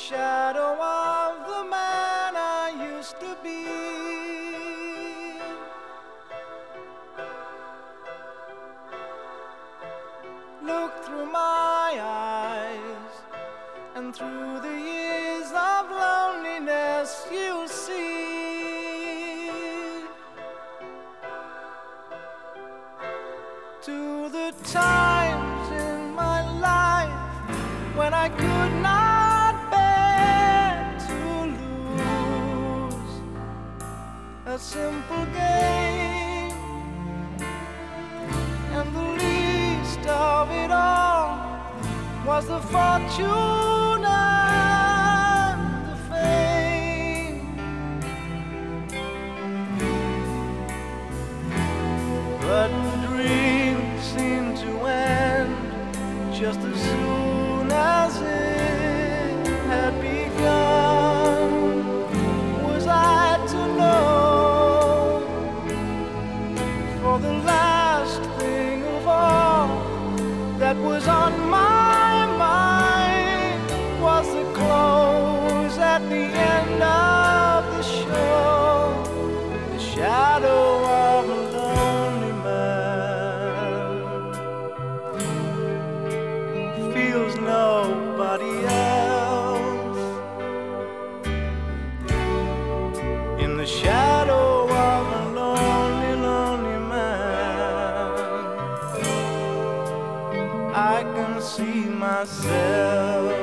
shadow of the man I used to be. Look through my eyes, and through the years of loneliness you'll see. To the times in my life when I could not bear to lose a simple game, and the least of it all was the fortune and the fame. But the dream seemed to end just as soon as it had begun. Was I to know, for the last thing of all that was on my mind was the close at the end of the show, the shadow of a lonely man. Feels nobody else in the shadow of a lonely, lonely man. I can see myself.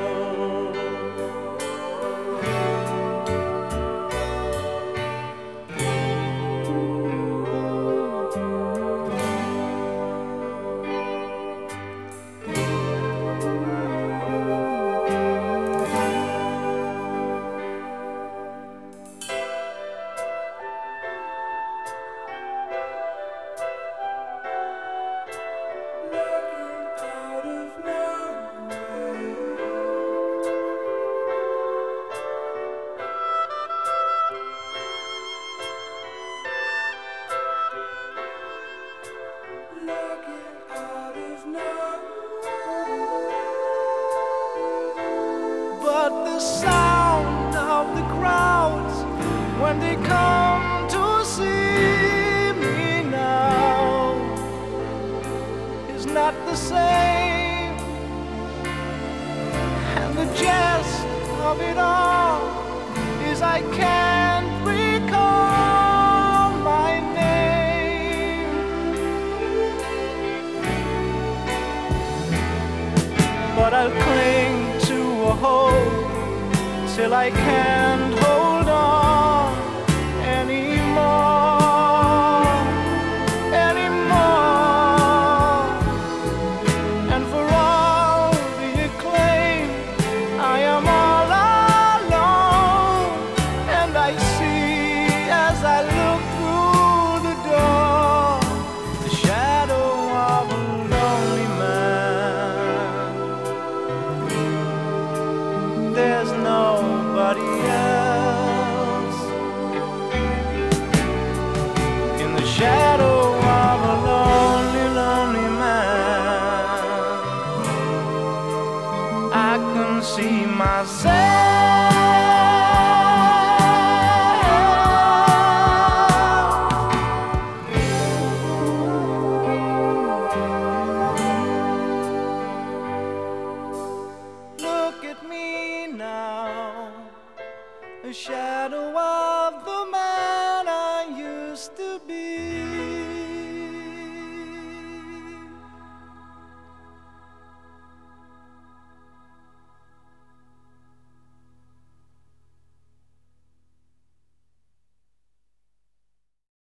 But the sound of the crowds when they come to see me now is not the same, and the jest of it all is I can't recall my name. But I'll cling to a hope till I can't hold